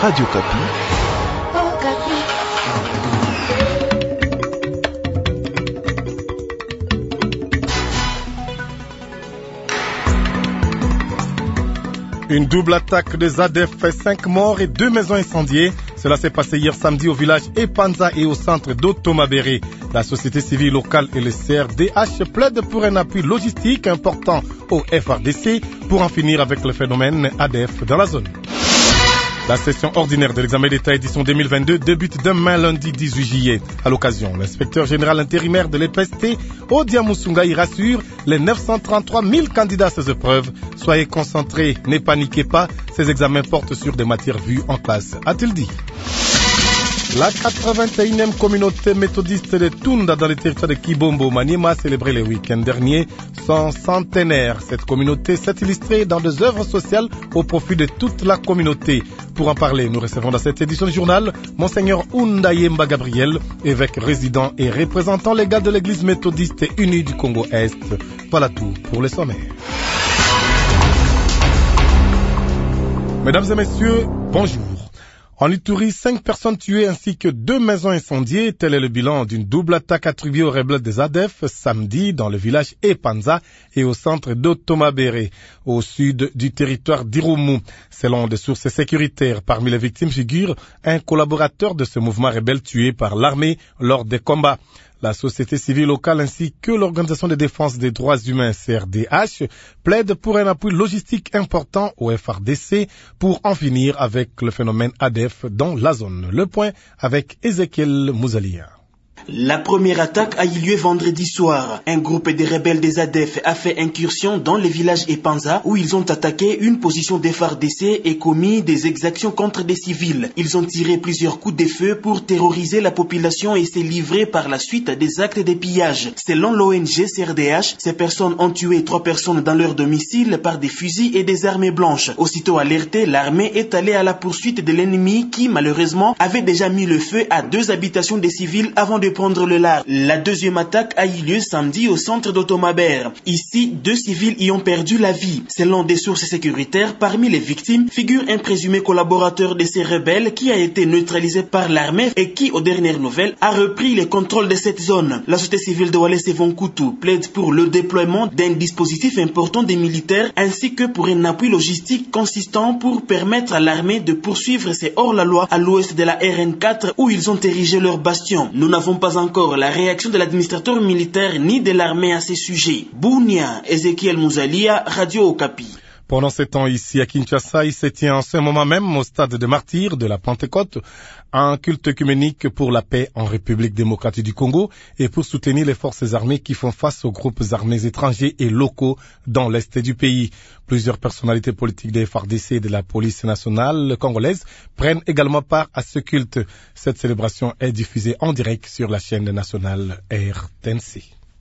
Radio Kapi. Une double attaque des ADF fait 5 morts et 2 maisons incendiées. Cela s'est passé hier samedi au village Epanza et au centre d'Otomabéré. La société civile locale et le CRDH plaident pour un appui logistique important au FARDC pour en finir avec le phénomène ADF dans la zone. La session ordinaire de l'examen d'État édition 2022 débute demain lundi 18 juillet. À l'occasion, l'inspecteur général intérimaire de l'EPST, Odia Musungai, rassure les 933 000 candidats à ces épreuves. Soyez concentrés, ne paniquez pas, ces examens portent sur des matières vues en classe, a-t-il dit. La 81e communauté méthodiste de Tunda dans le territoire de Kibombo, Maniema, a célébré le week-end dernier son centenaire. Cette communauté s'est illustrée dans des œuvres sociales au profit de toute la communauté. Pour en parler, nous recevons dans cette édition du journal Monseigneur Undayemba Gabriel, évêque résident et représentant légal de l'église méthodiste unie du Congo-Est. Voilà tout pour le sommaire. Mesdames et messieurs, bonjour. En Ituri, 5 personnes tuées ainsi que 2 maisons incendiées. Tel est le bilan d'une double attaque attribuée aux rebelles des ADF samedi dans le village Epanza et au centre d'Otomabéré, au sud du territoire d'Irumu. Selon des sources sécuritaires, parmi les victimes figure un collaborateur de ce mouvement rebelle tué par l'armée lors des combats. La société civile locale ainsi que l'Organisation de défense des droits humains CRDH plaident pour un appui logistique important au FARDC pour en finir avec le phénomène ADF dans la zone. Le point avec Ezekiel Mouzalia. La première attaque a eu lieu vendredi soir. Un groupe de rebelles des ADF a fait incursion dans le village Epanza où ils ont attaqué une position des FARDC et commis des exactions contre des civils. Ils ont tiré plusieurs coups de feu pour terroriser la population et s'est livré par la suite à des actes de pillage. Selon l'ONG CRDH, ces personnes ont tué 3 personnes dans leur domicile par des fusils et des armes blanches. Aussitôt alertée, l'armée est allée à la poursuite de l'ennemi qui, malheureusement, avait déjà mis le feu à 2 habitations des civils avant de prendre le large. La deuxième attaque a eu lieu samedi au centre d'Otomabéré. Ici, 2 civils y ont perdu la vie. Selon des sources sécuritaires, parmi les victimes figure un présumé collaborateur de ces rebelles qui a été neutralisé par l'armée et qui, aux dernières nouvelles, a repris le contrôle de cette zone. La société civile de Walese Vonkutu plaide pour le déploiement d'un dispositif important des militaires ainsi que pour un appui logistique consistant pour permettre à l'armée de poursuivre ses hors-la-loi à l'ouest de la RN4 où ils ont érigé leur bastion. Nous n'avons pas encore la réaction de l'administrateur militaire ni de l'armée à ces sujets. Bounia, Ezekiel Mouzalia, Radio Okapi. Pendant ce temps ici à Kinshasa, il se tient en ce moment même au stade de martyrs de la Pentecôte un culte œcuménique pour la paix en République démocratique du Congo et pour soutenir les forces armées qui font face aux groupes armés étrangers et locaux dans l'est du pays. Plusieurs personnalités politiques des FARDC et de la police nationale congolaise prennent également part à ce culte. Cette célébration est diffusée en direct sur la chaîne nationale RTNC.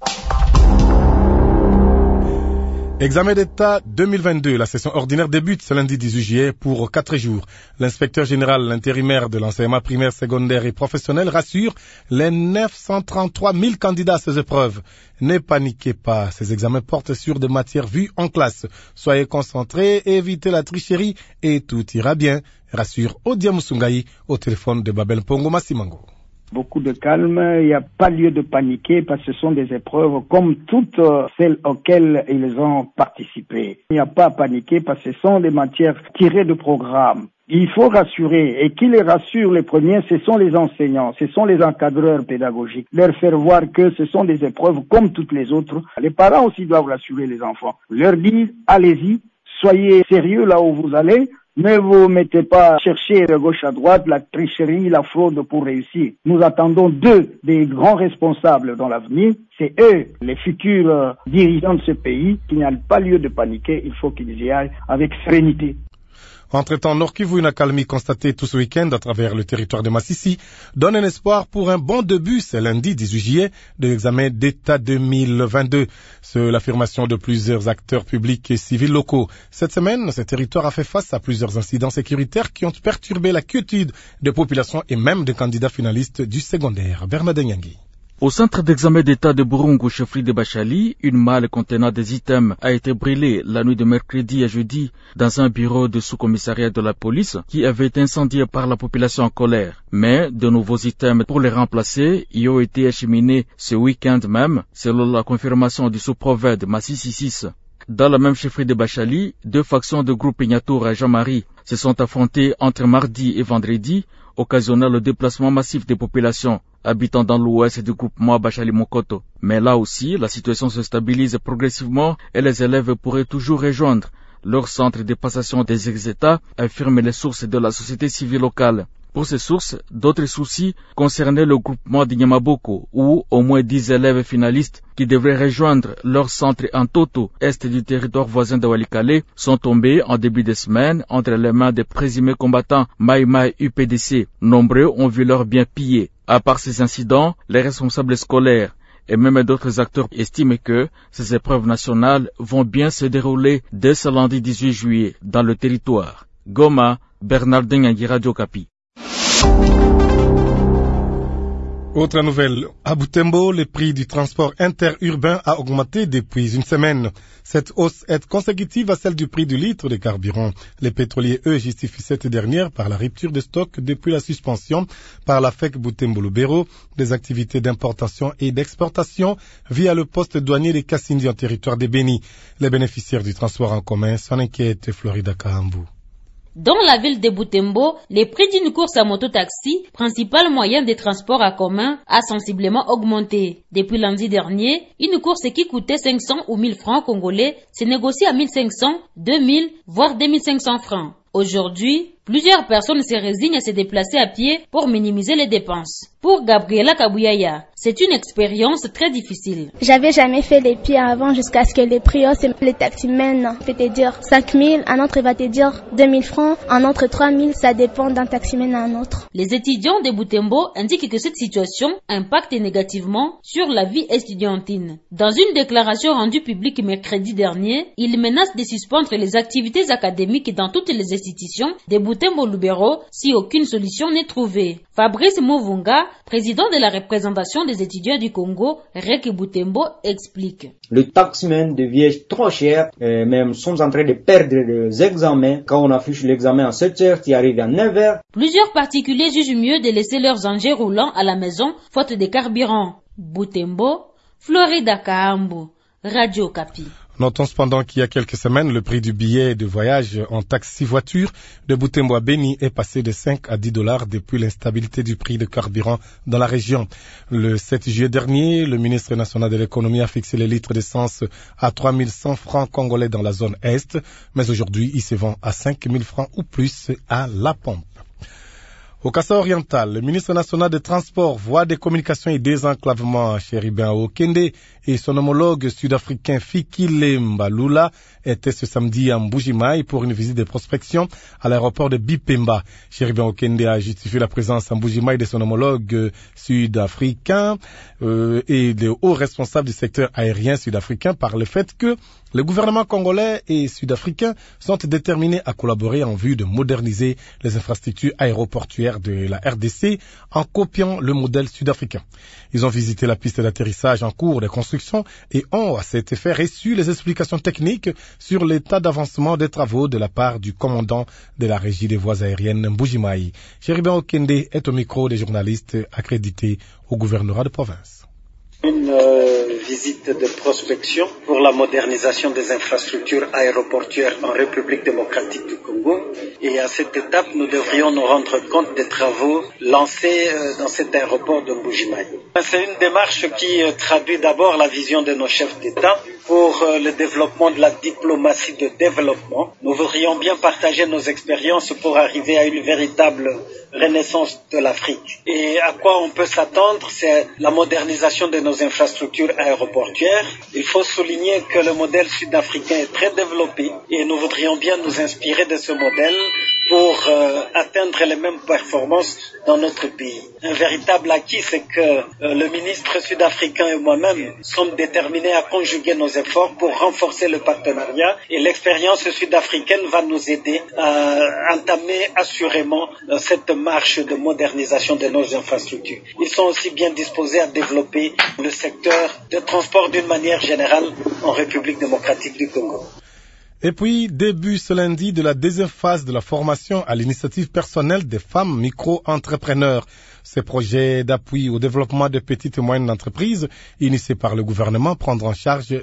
Examen d'État 2022. La session ordinaire débute ce lundi 18 juillet pour 4 jours. L'inspecteur général intérimaire de l'enseignement primaire, secondaire et professionnel rassure les 933 000 candidats à ces épreuves. Ne paniquez pas, ces examens portent sur des matières vues en classe. Soyez concentrés, évitez la tricherie et tout ira bien, rassure Odia Musungai au téléphone de Babel Pongo Massimango. Beaucoup de calme, il n'y a pas lieu de paniquer parce que ce sont des épreuves comme toutes celles auxquelles ils ont participé. Il n'y a pas à paniquer parce que ce sont des matières tirées de programme. Il faut rassurer, et qui les rassure les premiers, ce sont les enseignants, ce sont les encadreurs pédagogiques. Leur faire voir que ce sont des épreuves comme toutes les autres. Les parents aussi doivent rassurer les enfants. Leur dire, allez-y, soyez sérieux là où vous allez. Ne vous mettez pas à chercher de gauche à droite la tricherie, la fraude pour réussir. Nous attendons 2 des grands responsables dans l'avenir. C'est eux, les futurs dirigeants de ce pays, qui n'ont pas lieu de paniquer. Il faut qu'ils y aillent avec sérénité. Entre-temps, Nord Kivu, une accalmie constatée tout ce week-end à travers le territoire de Massissi donne un espoir pour un bon début, c'est lundi 18 juillet, de l'examen d'État 2022. C'est l'affirmation de plusieurs acteurs publics et civils locaux. Cette semaine, ce territoire a fait face à plusieurs incidents sécuritaires qui ont perturbé la quiétude des populations et même des candidats finalistes du secondaire. Bernard Nyangui. Au centre d'examen d'État de Burungu, chefferie de Bachali, une malle contenant des items a été brûlée la nuit de mercredi à jeudi dans un bureau de sous-commissariat de la police qui avait été incendié par la population en colère. Mais de nouveaux items pour les remplacer y ont été acheminés ce week-end même, selon la confirmation du sous-préfet de Massissi 6. Dans la même chefferie de Bachali, deux factions de groupe Ignatour et Jean-Marie se sont affrontées entre mardi et vendredi, occasionnant le déplacement massif des populations habitant dans l'ouest du groupement Bachali-Mokoto. Mais là aussi, la situation se stabilise progressivement et les élèves pourraient toujours rejoindre leur centre de passation des ex-États, affirment les sources de la société civile locale. Pour ces sources, d'autres soucis concernaient le groupement de Nyamaboko, où au moins 10 élèves finalistes qui devraient rejoindre leur centre en Toto, est du territoire voisin de Walikale, sont tombés en début de semaine entre les mains des présumés combattants Maï UPDC. Nombreux ont vu leurs biens pillés. À part ces incidents, les responsables scolaires et même d'autres acteurs estiment que ces épreuves nationales vont bien se dérouler dès ce lundi 18 juillet dans le territoire. Goma, Bernardin Ngui, Radio Kapi. Autre nouvelle, à Butembo, le prix du transport interurbain a augmenté depuis une semaine. Cette hausse est consécutive à celle du prix du litre de carburant. Les pétroliers, eux, justifient cette dernière par la rupture de stock depuis la suspension par la FEC Butembo-Lubero des activités d'importation et d'exportation via le poste douanier de Kassindi en territoire de Beni. Les bénéficiaires du transport en commun s'en inquiètent, Florida Kahambou. Dans la ville de Butembo, le prix d'une course à moto-taxi, principal moyen de transport en commun, a sensiblement augmenté. Depuis lundi dernier, une course qui coûtait 500 ou 1000 francs congolais se négocie à 1500, 2000, voire 2500 francs. Aujourd'hui, plusieurs personnes se résignent à se déplacer à pied pour minimiser les dépenses. Pour Gabriela Kabuyaya, c'est une expérience très difficile. J'avais jamais fait les pieds avant jusqu'à ce que les prix haussent. Les taximens peut te dire 5000, un autre va te dire 2000 francs, un autre 3000, ça dépend d'un taximen à un autre. Les étudiants de Butembo indiquent que cette situation impacte négativement sur la vie estudiantine. Dans une déclaration rendue publique mercredi dernier, ils menacent de suspendre les activités académiques dans toutes les institutions de Butembo-Lubero si aucune solution n'est trouvée. Fabrice Mouvunga, président de la représentation des étudiants du Congo, REC Butembo, explique. Le taxman devient trop cher, et même sommes en train de perdre les examens. Quand on affiche l'examen à 7h, tu arrives à 9h. Plusieurs particuliers jugent mieux de laisser leurs engins roulants à la maison, faute de carburant. Butembo, Florida Kahambu, Radio Kapi. Notons cependant qu'il y a quelques semaines, le prix du billet de voyage en taxi-voiture de Butembo à Beni est passé de 5 à 10 $ depuis l'instabilité du prix de carburant dans la région. Le 7 juillet dernier, le ministre national de l'économie a fixé les litres d'essence à 3100 francs congolais dans la zone Est, mais aujourd'hui, il se vend à 5000 francs ou plus à la pompe. Au Kasaï oriental, le ministre national des Transports, Voies des Communications et Désenclavement, Cherubin Okende, et son homologue sud-africain Fikile Mbalula étaient ce samedi à Mbujimaï pour une visite de prospection à l'aéroport de Bipemba. Cherubin Okende a justifié la présence à Mbujimaï de son homologue sud-africain et des hauts responsables du secteur aérien sud-africain par le fait que le gouvernement congolais et sud-africain sont déterminés à collaborer en vue de moderniser les infrastructures aéroportuaires de la RDC en copiant le modèle sud-africain. Ils ont visité la piste d'atterrissage en cours de construction et ont, à cet effet, reçu les explications techniques sur l'état d'avancement des travaux de la part du commandant de la régie des voies aériennes Mbujimaï. Cherubin Okende est au micro des journalistes accrédités au gouvernorat de province. Une visite de prospection pour la modernisation des infrastructures aéroportuaires en République démocratique du Congo. Et à cette étape, nous devrions nous rendre compte des travaux lancés dans cet aéroport de Mbujimaï. C'est une démarche qui traduit d'abord la vision de nos chefs d'État pour le développement de la diplomatie de développement. Nous voudrions bien partager nos expériences pour arriver à une véritable renaissance de l'Afrique. Et à quoi on peut s'attendre, c'est la modernisation de nos infrastructures aéroportuaires. Il faut souligner que le modèle sud-africain est très développé et nous voudrions bien nous inspirer de ce modèle pour atteindre les mêmes performances dans notre pays. Un véritable acquis, c'est que le ministre sud-africain et moi-même sommes déterminés à conjuguer nos efforts pour renforcer le partenariat et l'expérience sud-africaine va nous aider à entamer assurément cette marche de modernisation de nos infrastructures. Ils sont aussi bien disposés à développer le secteur de transport d'une manière générale en République démocratique du Congo. Et puis, début ce lundi de la deuxième phase de la formation à l'initiative personnelle des femmes micro-entrepreneurs. Ces projets d'appui au développement de petites et moyennes entreprises, initiés par le gouvernement, prendront en charge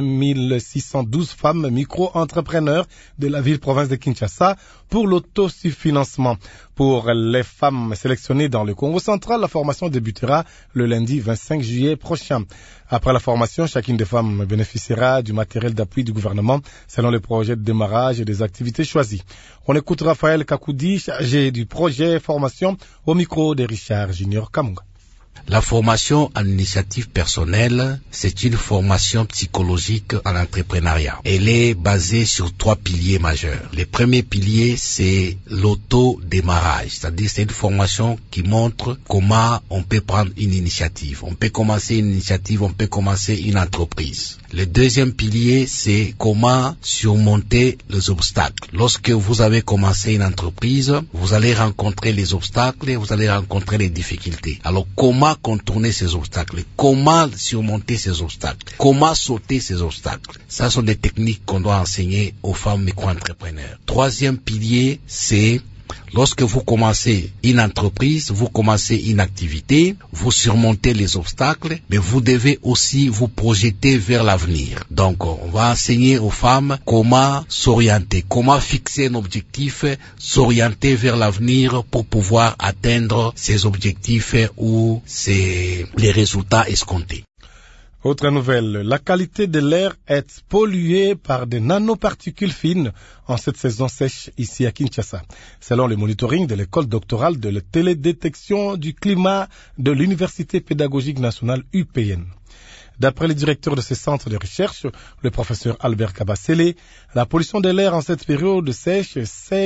2612 femmes micro-entrepreneurs de la ville-province de Kinshasa pour l'autofinancement. Pour les femmes sélectionnées dans le Congo central, la formation débutera le lundi 25 juillet prochain. Après la formation, chacune des femmes bénéficiera du matériel d'appui du gouvernement selon les projets de démarrage et des activités choisies. On écoute Raphaël Kakoudi, chargé du projet formation, au micro de Richard Junior Kamunga. La formation en initiative personnelle, c'est une formation psychologique en entrepreneuriat. Elle est basée sur 3 piliers majeurs. Le premier pilier, c'est l'auto-démarrage, c'est-à-dire c'est une formation qui montre comment on peut prendre une initiative. On peut commencer une initiative, on peut commencer une entreprise. Le deuxième pilier, c'est comment surmonter les obstacles. Lorsque vous avez commencé une entreprise, vous allez rencontrer les obstacles, vous allez rencontrer les difficultés. Alors, comment contourner ces obstacles? Comment surmonter ces obstacles? Comment sauter ces obstacles? Ça sont des techniques qu'on doit enseigner aux femmes micro-entrepreneurs. Troisième pilier, c'est lorsque vous commencez une entreprise, vous commencez une activité, vous surmontez les obstacles, mais vous devez aussi vous projeter vers l'avenir. Donc, on va enseigner aux femmes comment s'orienter, comment fixer un objectif, s'orienter vers l'avenir pour pouvoir atteindre ces objectifs ou les résultats escomptés. Autre nouvelle, la qualité de l'air est polluée par des nanoparticules fines en cette saison sèche ici à Kinshasa, selon le monitoring de l'école doctorale de la télédétection du climat de l'Université pédagogique nationale UPN. D'après le directeur de ce centre de recherche, le professeur Albert Kabasele, la pollution de l'air en cette période sèche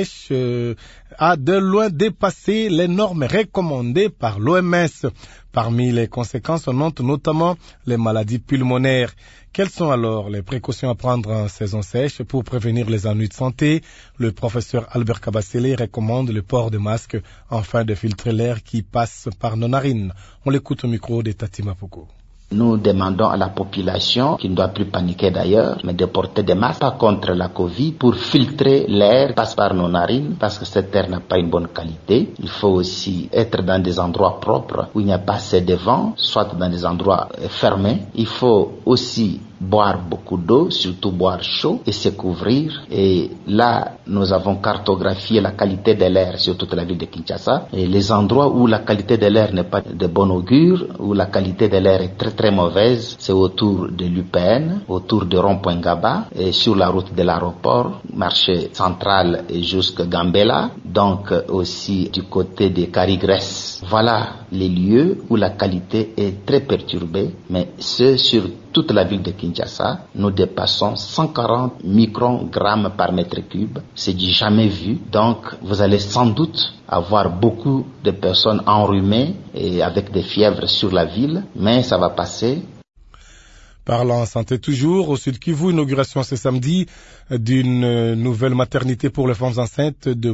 a de loin dépassé les normes recommandées par l'OMS. Parmi les conséquences, on note notamment les maladies pulmonaires. Quelles sont alors les précautions à prendre en saison sèche pour prévenir les ennuis de santé? Le professeur Albert Kabasele recommande le port de masques afin de filtrer l'air qui passe par nos narines. On l'écoute au micro de Tati Mapoko. Nous demandons à la population, qui ne doit plus paniquer d'ailleurs, mais de porter des masques, pas contre la Covid, pour filtrer l'air qui passe par nos narines, parce que cet air n'a pas une bonne qualité. Il faut aussi être dans des endroits propres où il n'y a pas assez de vent, soit dans des endroits fermés. Il faut aussi boire beaucoup d'eau, surtout boire chaud et se couvrir. Et là, nous avons cartographié la qualité de l'air sur toute la ville de Kinshasa. Et les endroits où la qualité de l'air n'est pas de bon augure, où la qualité de l'air est très très mauvaise, c'est autour de l'UPN, autour de Rond-Point Gaba, et sur la route de l'aéroport, marché central et jusqu'à Gambela, donc aussi du côté de Carigresse. Voilà les lieux où la qualité est très perturbée, mais c'est sur toute la ville de Kinshasa, nous dépassons 140 microgrammes par mètre cube. C'est du jamais vu. Donc, vous allez sans doute avoir beaucoup de personnes enrhumées et avec des fièvres sur la ville, mais ça va passer. Parlant santé toujours, au Sud Kivu, inauguration ce samedi d'une nouvelle maternité pour les femmes enceintes de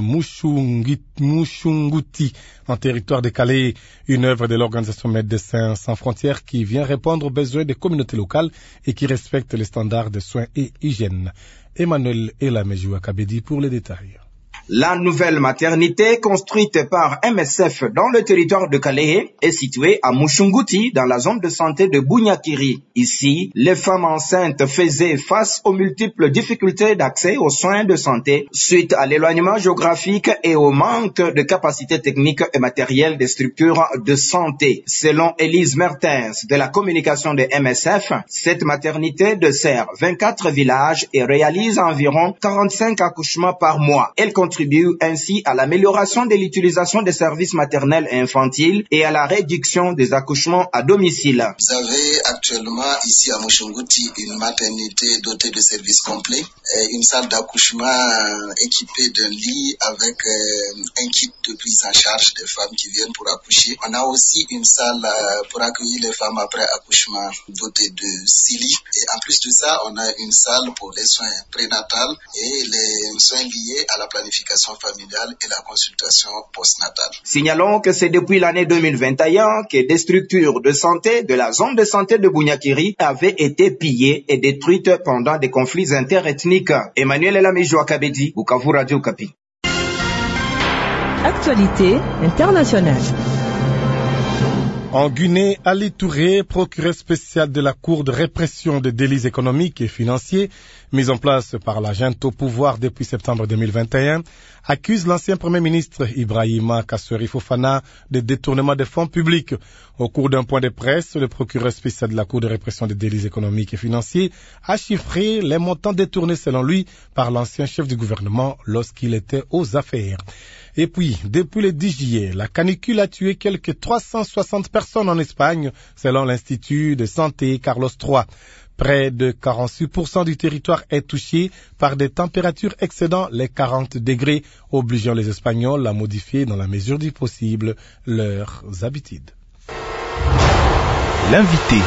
Mushunguti, en territoire de Calais, une œuvre de l'organisation Médecins sans frontières qui vient répondre aux besoins des communautés locales et qui respecte les standards de soins et hygiène. Emmanuel Elamejou Akabedi pour les détails. La nouvelle maternité, construite par MSF dans le territoire de Calais, est située à Mushunguti, dans la zone de santé de Bunyakiri. Ici, les femmes enceintes faisaient face aux multiples difficultés d'accès aux soins de santé suite à l'éloignement géographique et au manque de capacités techniques et matérielles des structures de santé. Selon Élise Mertens de la communication de MSF, cette maternité dessert 24 villages et réalise environ 45 accouchements par mois. Elle contribue contribuent ainsi à l'amélioration de l'utilisation des services maternels et infantiles et à la réduction des accouchements à domicile. Vous avez actuellement ici à Mushunguti une maternité dotée de services complets, une salle d'accouchement équipée d'un lit avec un kit de prise en charge des femmes qui viennent pour accoucher. On a aussi une salle pour accueillir les femmes après accouchement dotée de 6 lits. Et en plus de ça, on a une salle pour les soins prénatals et les soins liés à la planification familiale et la consultation postnatale. Signalons que c'est depuis l'année 2021 que des structures de santé de la zone de santé de Bunyakiri avaient été pillées et détruites pendant des conflits interethniques. Emmanuel Elamijo Akabedi, Bukavu Radio Kapi. Actualité internationale. En Guinée, Ali Touré, procureur spécial de la Cour de répression des délits économiques et financiers, mise en place par la junte au pouvoir depuis septembre 2021, accuse l'ancien Premier ministre Ibrahima Kasseri Fofana de détournement des fonds publics. Au cours d'un point de presse, le procureur spécial de la Cour de répression des délits économiques et financiers a chiffré les montants détournés selon lui par l'ancien chef du gouvernement lorsqu'il était aux affaires. Et puis, depuis le 10 juillet, la canicule a tué quelques 360 personnes en Espagne, selon l'Institut de santé Carlos III. Près de 46% du territoire est touché par des températures excédant les 40 degrés, obligeant les Espagnols à modifier dans la mesure du possible leurs habitudes. L'invité.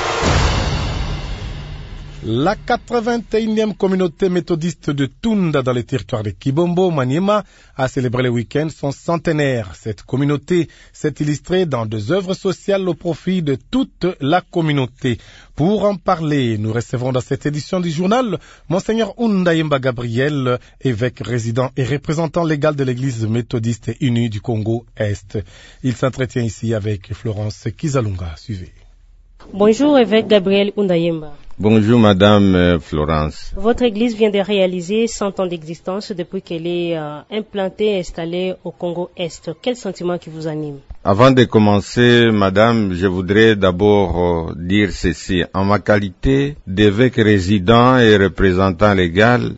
La 81e communauté méthodiste de Tunda dans les territoires de Kibombo, Maniema, a célébré le week-end son centenaire. Cette communauté s'est illustrée dans 2 œuvres sociales au profit de toute la communauté. Pour en parler, nous recevons dans cette édition du journal Monseigneur Undayemba Gabriel, évêque résident et représentant légal de l'église méthodiste unie du Congo-Est. Il s'entretient ici avec Florence Kizalunga. Suivez. Bonjour, évêque Gabriel Undayemba. Bonjour, Madame Florence. Votre église vient de réaliser 100 ans d'existence depuis qu'elle est implantée et installée au Congo-Est. Quel sentiment qui vous anime? Avant de commencer, Madame, je voudrais d'abord dire ceci. En ma qualité d'évêque résident et représentant légal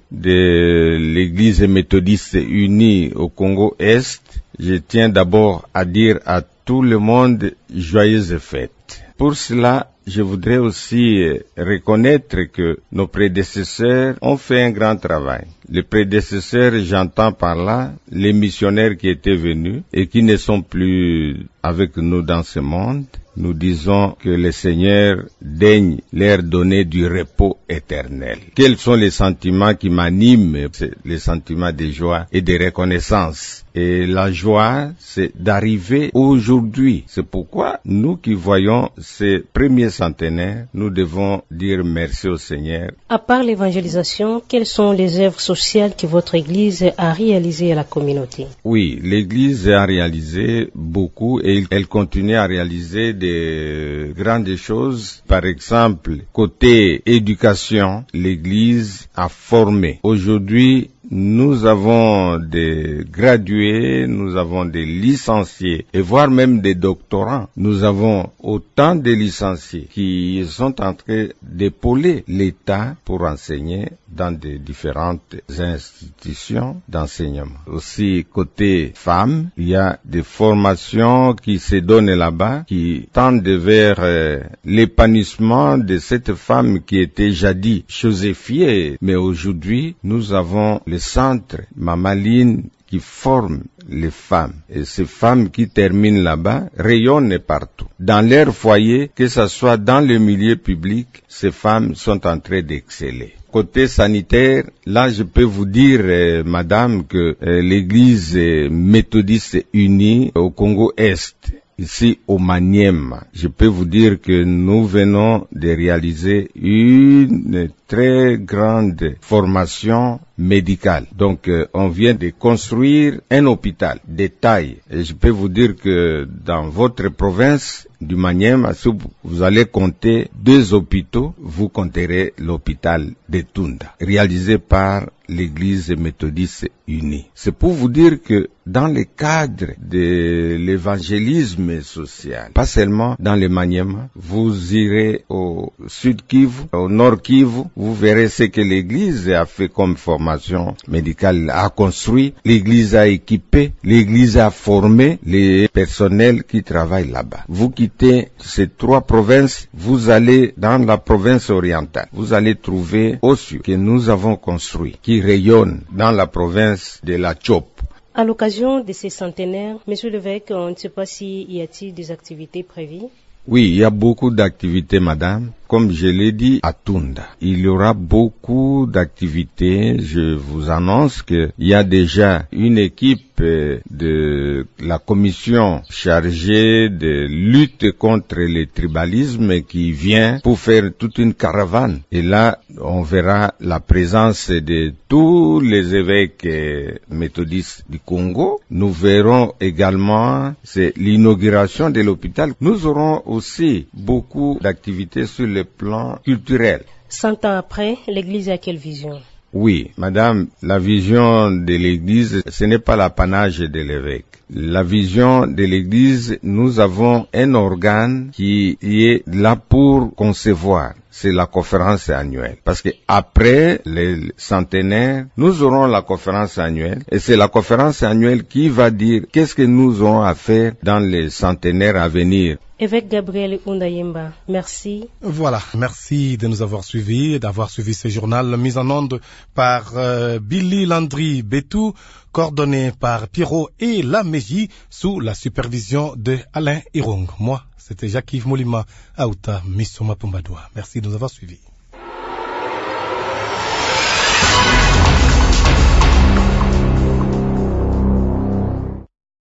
de l'église méthodiste unie au Congo-Est, je tiens d'abord à dire à tout le monde joyeuses fêtes. Pour cela, je voudrais aussi reconnaître que nos prédécesseurs ont fait un grand travail. Les prédécesseurs, j'entends par là les missionnaires qui étaient venus et qui ne sont plus avec nous dans ce monde. Nous disons que le Seigneur daigne leur donner du repos éternel. Quels sont les sentiments qui m'animent? C'est les sentiments de joie et de reconnaissance. Et la joie, c'est d'arriver aujourd'hui. C'est pourquoi nous qui voyons ces premiers centenaires, nous devons dire merci au Seigneur. À part l'évangélisation, quelles sont les œuvres sociales que votre Église a réalisées à la communauté? Oui, l'Église a réalisé beaucoup et elle continue à réaliser des grandes choses. Par exemple, côté éducation, l'Église a formé. Aujourd'hui, nous avons des gradués, nous avons des licenciés et voire même des doctorants. Nous avons autant de licenciés qui sont en train d'épauler l'État pour enseigner dans des différentes institutions d'enseignement. Aussi, côté femmes, il y a des formations qui se donnent là-bas, qui tendent vers l'épanouissement de cette femme qui était jadis choséphiée. Mais aujourd'hui, nous avons le centre Mamaline qui forme les femmes. Et ces femmes qui terminent là-bas rayonnent partout. Dans leur foyer, que ce soit dans le milieu public, ces femmes sont en train d'exceller. Côté sanitaire, là je peux vous dire, madame, que l'église méthodiste unie au Congo-Est, ici au Maniema, je peux vous dire que nous venons de réaliser une très grande formation médicale. Donc, on vient de construire un hôpital de taille. Et je peux vous dire que dans votre province du Maniema, si vous allez compter 2 hôpitaux, vous compterez l'hôpital de Tunda, réalisé par l'église méthodiste unis. C'est pour vous dire que dans le cadre de l'évangélisme social, pas seulement dans le Maniema, vous irez au Sud Kivu, au Nord Kivu, vous verrez ce que l'Église a fait comme formation médicale, a construit, l'Église a équipé, l'Église a formé les personnels qui travaillent là-bas. Vous quittez ces 3 provinces, vous allez dans la province orientale, vous allez trouver Osu que nous avons construit, qui rayonne dans la province de la Chop. À l'occasion de ces centenaires, Monsieur l'évêque, on ne sait pas s'il y a-t-il des activités prévues? Oui, il y a beaucoup d'activités, madame. Comme je l'ai dit à Tunda, il y aura beaucoup d'activités. Je vous annonce qu'il y a déjà une équipe de la commission chargée de lutte contre le tribalisme qui vient pour faire toute une caravane. Et là, on verra la présence de tous les évêques méthodistes du Congo. Nous verrons également, c'est l'inauguration de l'hôpital. Nous aurons aussi beaucoup d'activités sur le plan culturel. 100 ans après, l'Église a quelle vision? Oui, madame, la vision de l'Église, ce n'est pas l'apanage de l'évêque. La vision de l'Église, nous avons un organe qui est là pour concevoir. C'est la conférence annuelle. Parce que après les centenaires, nous aurons la conférence annuelle. Et c'est la conférence annuelle qui va dire qu'est-ce que nous aurons à faire dans les centenaires à venir. Évêque Gabriel Undayemba, merci. Voilà, merci de nous avoir suivis et d'avoir suivi ce journal mis en onde par Billy Landry Betou, coordonné par Pierrot et Lameji, sous la supervision de Alain Irong. Moi, c'était Jacques-Yves Molima, Aouta Missoma Pombadoua. Merci de nous avoir suivis.